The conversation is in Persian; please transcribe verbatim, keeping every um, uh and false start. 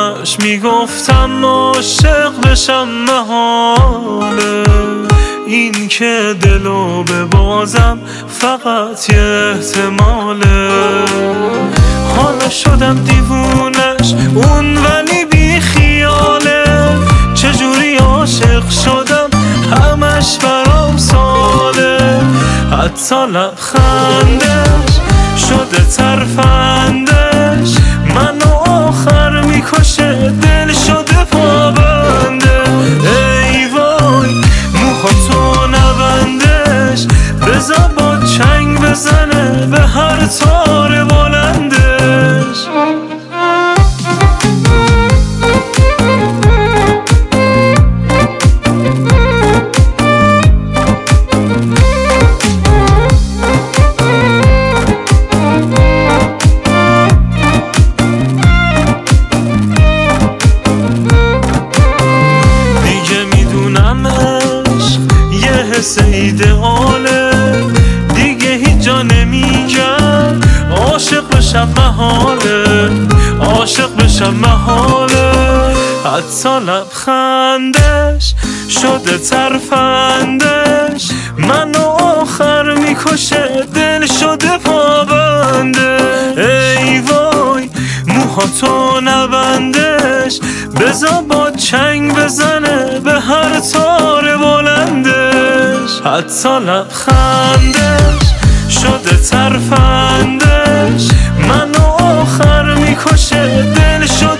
همش میگفتم عاشق بشم محاله، این که دلو ببازم فقط یه احتماله. حالا شدم دیوونش اون ولی بی خیاله، چجوری عاشق شدم همش برام ساله. حتی لبخندش شده ترفندش، منو آخر میکشه دل شده پابنده. ای وای موها تو نبندش، بذار با چنگ بزنه به هر تار بلندش. حس ایدئاله دیگه هیچ جا نمیگم، عاشق بشم محاله، عاشق بشم محاله. حتی لبخندش شده ترفندش، منو آخر میکشه دل شده پابنده. ای وای موها تو نبندش، بذار با چنگ بزنه به هر تار بلندش. حتی لبخندش شده ترفندش، منو آخر میکشه دل شده